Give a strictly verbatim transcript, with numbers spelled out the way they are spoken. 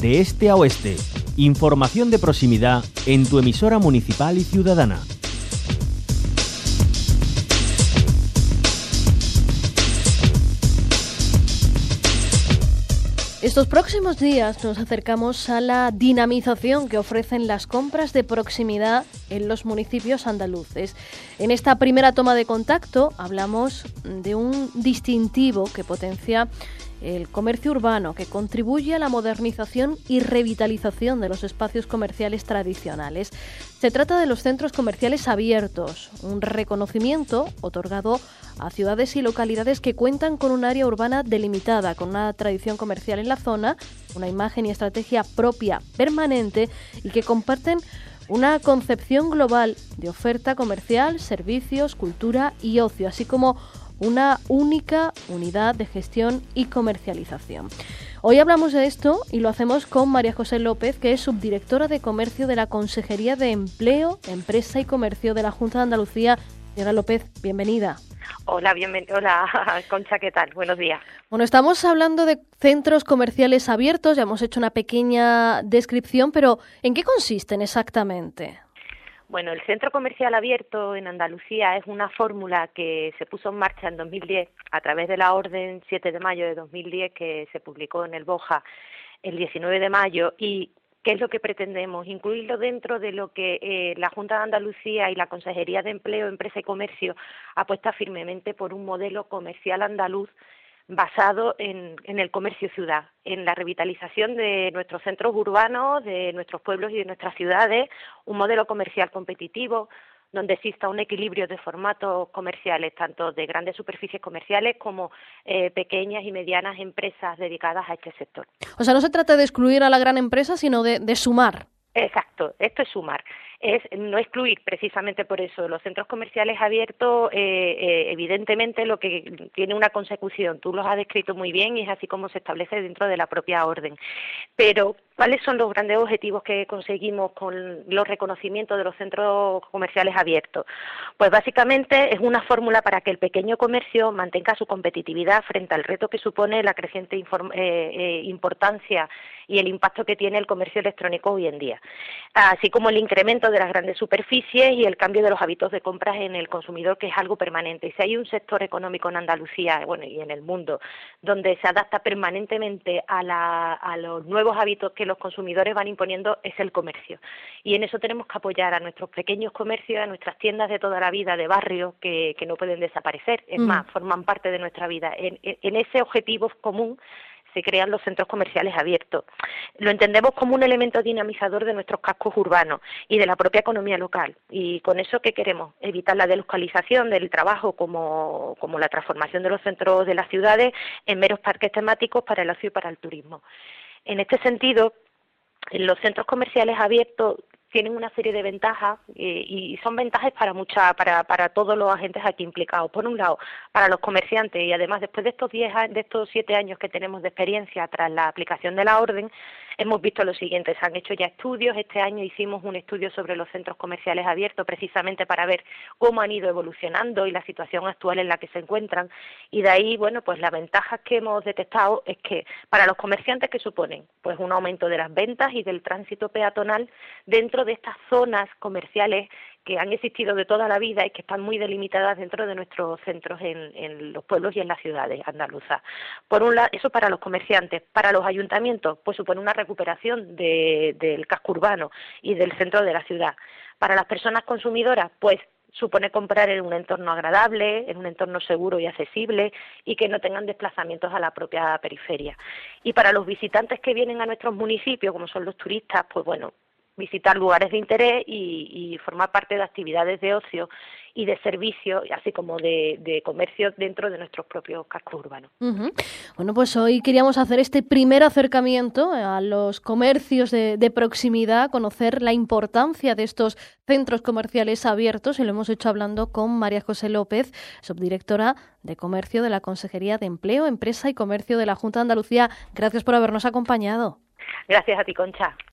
de este a oeste. Información de proximidad en tu emisora municipal y ciudadana. Estos próximos días nos acercamos a la dinamización que ofrecen las compras de proximidad en los municipios andaluces. En esta primera toma de contacto hablamos de un distintivo que potencia el comercio urbano, que contribuye a la modernización y revitalización de los espacios comerciales tradicionales. Se trata de los centros comerciales abiertos, un reconocimiento otorgado a ciudades y localidades que cuentan con un área urbana delimitada, con una tradición comercial en la zona, una imagen y estrategia propia permanente y que comparten una concepción global de oferta comercial, servicios, cultura y ocio, así como una única unidad de gestión y comercialización. Hoy hablamos de esto y lo hacemos con María José López, que es subdirectora de Comercio de la Consejería de Empleo, Empresa y Comercio de la Junta de Andalucía. Señora López, bienvenida. Hola, bienvenida. Hola, Concha, ¿qué tal? Buenos días. Bueno, estamos hablando de centros comerciales abiertos, ya hemos hecho una pequeña descripción, pero ¿en qué consisten exactamente? Bueno, el Centro Comercial Abierto en Andalucía es una fórmula que se puso en marcha en dos mil diez a través de la Orden siete de mayo de dos mil diez que se publicó en el BOJA el diecinueve de mayo y ¿qué es lo que pretendemos? Incluirlo dentro de lo que eh, la Junta de Andalucía y la Consejería de Empleo, Empresa y Comercio apuesta firmemente por un modelo comercial andaluz basado en, en el comercio ciudad, en la revitalización de nuestros centros urbanos, de nuestros pueblos y de nuestras ciudades, un modelo comercial competitivo, donde exista un equilibrio de formatos comerciales, tanto de grandes superficies comerciales como eh, pequeñas y medianas empresas dedicadas a este sector. O sea, no se trata de excluir a la gran empresa, sino de, de sumar. Exacto, esto es sumar, es no excluir precisamente por eso. Los centros comerciales abiertos, eh, eh, evidentemente lo que tiene una consecución, tú los has descrito muy bien y es así como se establece dentro de la propia orden. Pero, ¿cuáles son los grandes objetivos que conseguimos con los reconocimientos de los centros comerciales abiertos? Pues básicamente es una fórmula para que el pequeño comercio mantenga su competitividad frente al reto que supone la creciente inform- eh, eh, importancia y el impacto que tiene el comercio electrónico hoy en día, así como el incremento de las grandes superficies y el cambio de los hábitos de compras en el consumidor, que es algo permanente. Y si hay un sector económico en Andalucía, bueno, y en el mundo, donde se adapta permanentemente a, la, a los nuevos hábitos que los consumidores van imponiendo, es el comercio. Y en eso tenemos que apoyar a nuestros pequeños comercios, a nuestras tiendas de toda la vida, de barrio, que, que no pueden desaparecer. Es mm. más, forman parte de nuestra vida. En, en ese objetivo común se crean los centros comerciales abiertos. Lo entendemos como un elemento dinamizador de nuestros cascos urbanos y de la propia economía local. Y con eso, ¿qué queremos? Evitar la deslocalización del trabajo como, como la transformación de los centros de las ciudades en meros parques temáticos para el ocio y para el turismo. En este sentido, los centros comerciales abiertos tienen una serie de ventajas eh, y son ventajas para mucha, para, para todos los agentes aquí implicados. Por un lado, para los comerciantes, y además después de estos diez, de estos siete años que tenemos de experiencia tras la aplicación de la orden, hemos visto lo siguiente: se han hecho ya estudios. Este año hicimos un estudio sobre los centros comerciales abiertos precisamente para ver cómo han ido evolucionando y la situación actual en la que se encuentran. Y de ahí, bueno, pues las ventajas que hemos detectado es que para los comerciantes, ¿qué suponen? Pues un aumento de las ventas y del tránsito peatonal dentro de estas zonas comerciales que han existido de toda la vida y que están muy delimitadas dentro de nuestros centros en, en los pueblos y en las ciudades andaluzas. Por un lado, eso para los comerciantes. Para los ayuntamientos, pues supone una recuperación de, del casco urbano y del centro de la ciudad. Para las personas consumidoras, pues supone comprar en un entorno agradable, en un entorno seguro y accesible y que no tengan desplazamientos a la propia periferia. Y para los visitantes que vienen a nuestros municipios, como son los turistas, pues bueno, visitar lugares de interés y, y formar parte de actividades de ocio y de servicio, así como de, de comercio dentro de nuestros propios cascos urbanos. Uh-huh. Bueno, pues hoy queríamos hacer este primer acercamiento a los comercios de, de proximidad, conocer la importancia de estos centros comerciales abiertos, y lo hemos hecho hablando con María José López, subdirectora de Comercio de la Consejería de Empleo, Empresa y Comercio de la Junta de Andalucía. Gracias por habernos acompañado. Gracias a ti, Concha.